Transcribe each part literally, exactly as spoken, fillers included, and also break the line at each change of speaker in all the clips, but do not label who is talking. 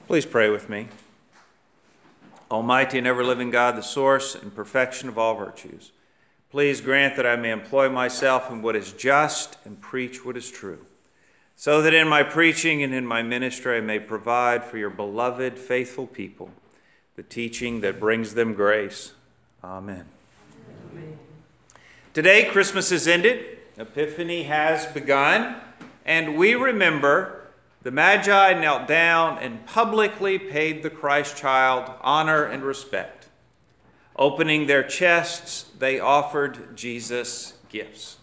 Please pray with me. Almighty and ever-living God, the source and perfection of all virtues, please grant that I may employ myself in what is just and preach what is true, so that in my preaching and in my ministry I may provide for your beloved, faithful people the teaching that brings them grace. Amen. Amen. Today, Christmas is ended, Epiphany has begun, and we remember the Magi knelt down and publicly paid the Christ child honor and respect. Opening their chests, they offered Jesus gifts.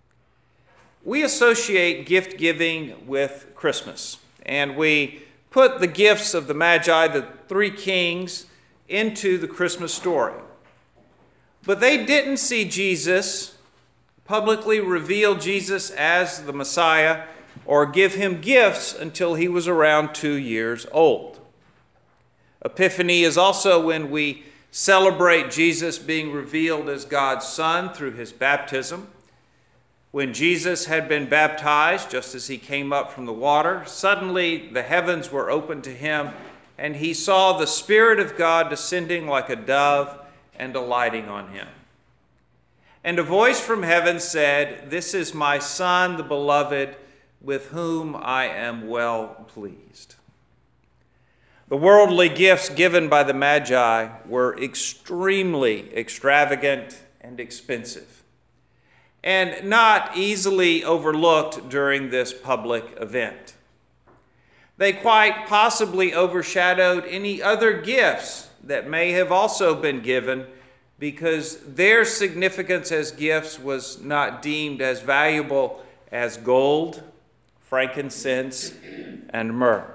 We associate gift giving with Christmas, and we put the gifts of the Magi, the three kings, into the Christmas story. But they didn't see Jesus, publicly reveal Jesus as the Messiah, or give him gifts until he was around two years old. Epiphany is also when we celebrate Jesus being revealed as God's Son through his baptism. When Jesus had been baptized, just as he came up from the water, suddenly the heavens were opened to him, and he saw the Spirit of God descending like a dove and alighting on him. And a voice from heaven said, "This is my Son, the beloved, with whom I am well pleased." The worldly gifts given by the Magi were extremely extravagant and expensive, and not easily overlooked during this public event. They quite possibly overshadowed any other gifts that may have also been given, because their significance as gifts was not deemed as valuable as gold, frankincense, and myrrh.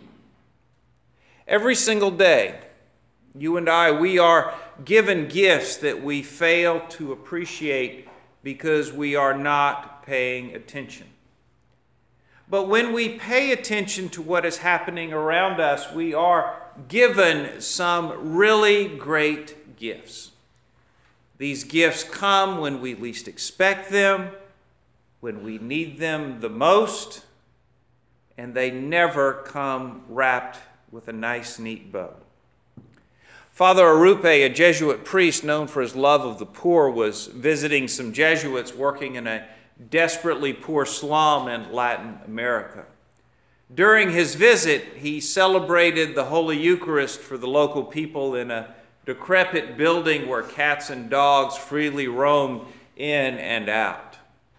Every single day, you and I, we are given gifts that we fail to appreciate because we are not paying attention. But when we pay attention to what is happening around us, we are given some really great gifts. These gifts come when we least expect them, when we need them the most, and they never come wrapped with a nice, neat bow. Father Arupe, a Jesuit priest known for his love of the poor, was visiting some Jesuits working in a desperately poor slum in Latin America. During his visit, he celebrated the Holy Eucharist for the local people in a decrepit building where cats and dogs freely roamed in and out.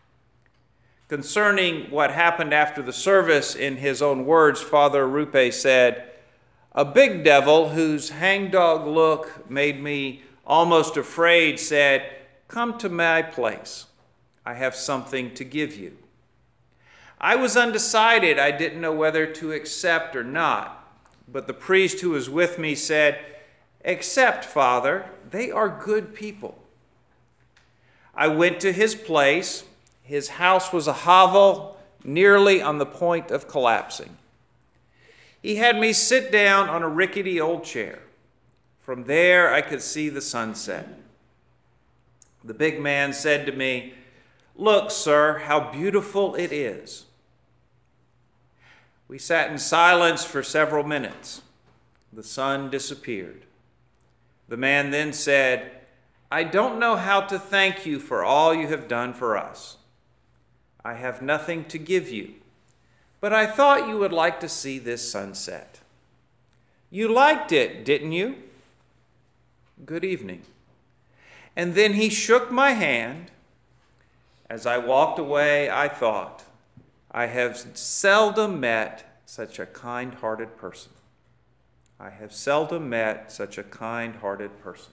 Concerning what happened after the service, in his own words, Father Arupe said, "A big devil whose hangdog look made me almost afraid said, 'Come to my place. I have something to give you.' I was undecided. I didn't know whether to accept or not. But the priest who was with me said, 'Accept, Father. They are good people.' I went to his place. His house was a hovel, nearly on the point of collapsing. He had me sit down on a rickety old chair. From there, I could see the sunset. The big man said to me, 'Look, sir, how beautiful it is.' We sat in silence for several minutes. The sun disappeared. The man then said, 'I don't know how to thank you for all you have done for us. I have nothing to give you, but I thought you would like to see this sunset. You liked it, didn't you? Good evening.' And then he shook my hand. As I walked away, I thought, I have seldom met such a kind-hearted person. I have seldom met such a kind-hearted person."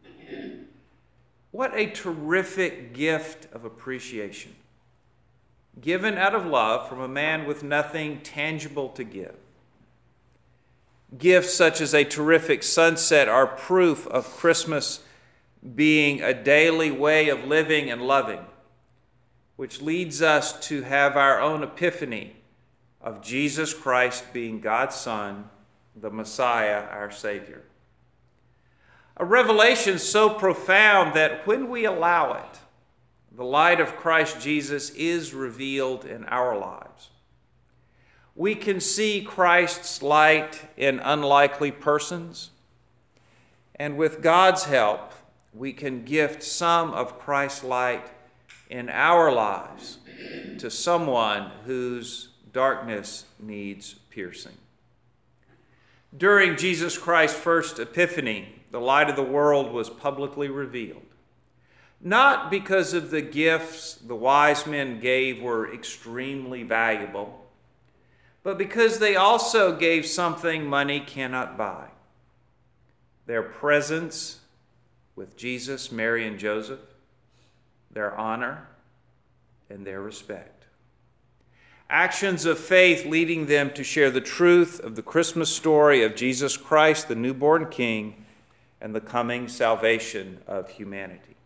What a terrific gift of appreciation, given out of love from a man with nothing tangible to give. Gifts such as a terrific sunset are proof of Christmas being a daily way of living and loving, which leads us to have our own epiphany of Jesus Christ being God's Son, the Messiah, our Savior. A revelation so profound that when we allow it, the light of Christ Jesus is revealed in our lives. We can see Christ's light in unlikely persons, and with God's help, we can gift some of Christ's light in our lives to someone whose darkness needs piercing. During Jesus Christ's first Epiphany, the light of the world was publicly revealed. Not because of the gifts the wise men gave were extremely valuable, but because they also gave something money cannot buy: their presence with Jesus, Mary, and Joseph, their honor, and their respect. Actions of faith leading them to share the truth of the Christmas story of Jesus Christ, the newborn King, and the coming salvation of humanity.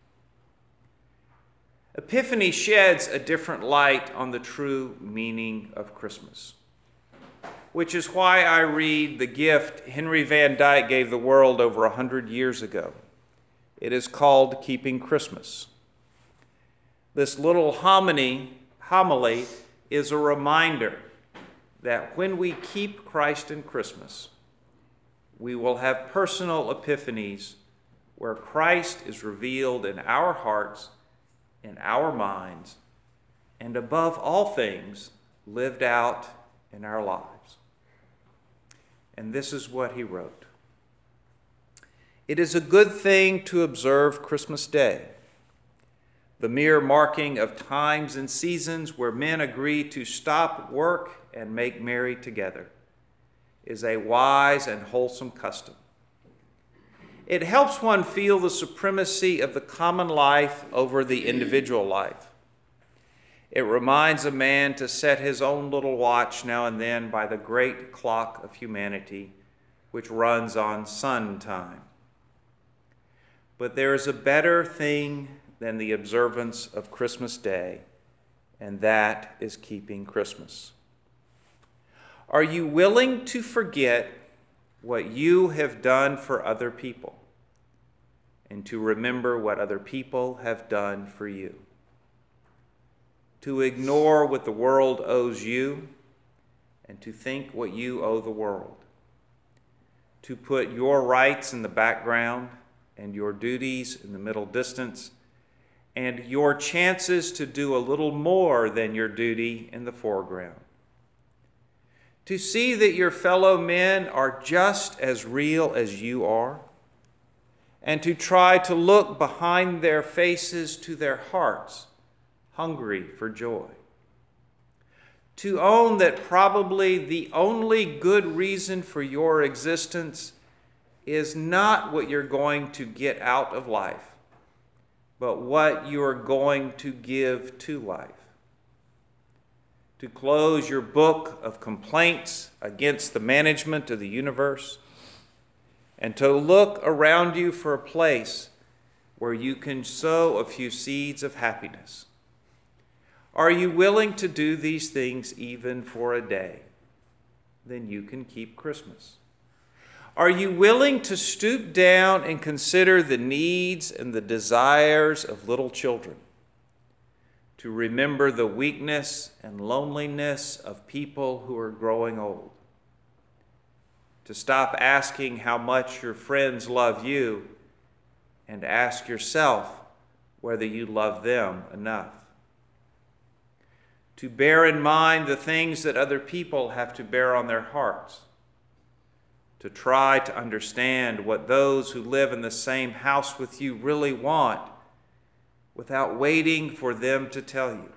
Epiphany sheds a different light on the true meaning of Christmas, which is why I read the gift Henry Van Dyke gave the world over a hundred years ago. It is called Keeping Christmas. This little homily, homily is a reminder that when we keep Christ in Christmas, we will have personal epiphanies where Christ is revealed in our hearts, in our minds, and above all things, lived out in our lives. And this is what he wrote. It is a good thing to observe Christmas Day, the mere marking of times and seasons where men agree to stop work and make merry together, is a wise and wholesome custom. It helps one feel the supremacy of the common life over the individual life. It reminds a man to set his own little watch now and then by the great clock of humanity, which runs on sun time. But there is a better thing than the observance of Christmas Day, and that is keeping Christmas. Are you willing to forget what you have done for other people and to remember what other people have done for you? To ignore what the world owes you and to think what you owe the world? To put your rights in the background and your duties in the middle distance, and your chances to do a little more than your duty in the foreground? To see that your fellow men are just as real as you are, and to try to look behind their faces to their hearts, hungry for joy. To own that probably the only good reason for your existence is not what you're going to get out of life, but what you are going to give to life. To close your book of complaints against the management of the universe, and to look around you for a place where you can sow a few seeds of happiness. Are you willing to do these things even for a day? Then you can keep Christmas. Are you willing to stoop down and consider the needs and the desires of little children? To remember the weakness and loneliness of people who are growing old? To stop asking how much your friends love you and ask yourself whether you love them enough? To bear in mind the things that other people have to bear on their hearts? To try to understand what those who live in the same house with you really want without waiting for them to tell you?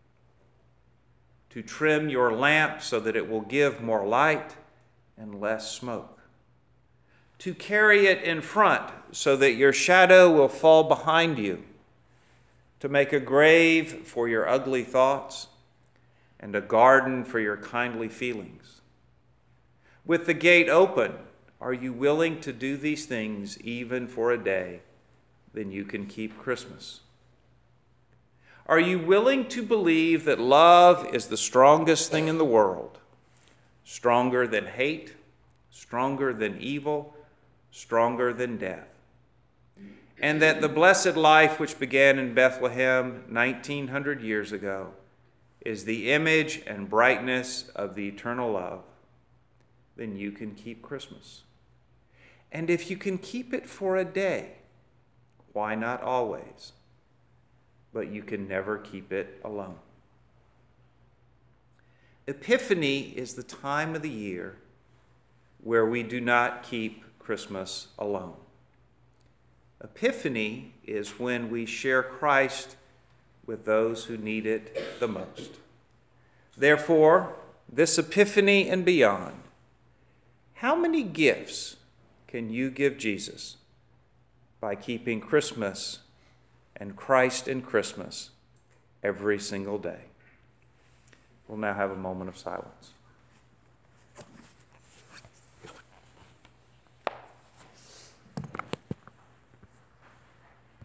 To trim your lamp so that it will give more light and less smoke? To carry it in front so that your shadow will fall behind you? To make a grave for your ugly thoughts and a garden for your kindly feelings? With the gate open, are you willing to do these things even for a day? Then you can keep Christmas. Are you willing to believe that love is the strongest thing in the world? Stronger than hate, stronger than evil, stronger than death. And that the blessed life which began in Bethlehem nineteen hundred years ago is the image and brightness of the eternal love, then you can keep Christmas. And if you can keep it for a day, why not always? But you can never keep it alone. Epiphany is the time of the year where we do not keep Christmas alone. Epiphany is when we share Christ with those who need it the most. Therefore, this Epiphany and beyond, how many gifts can you give Jesus by keeping Christmas and Christ in Christmas every single day? We'll now have a moment of silence.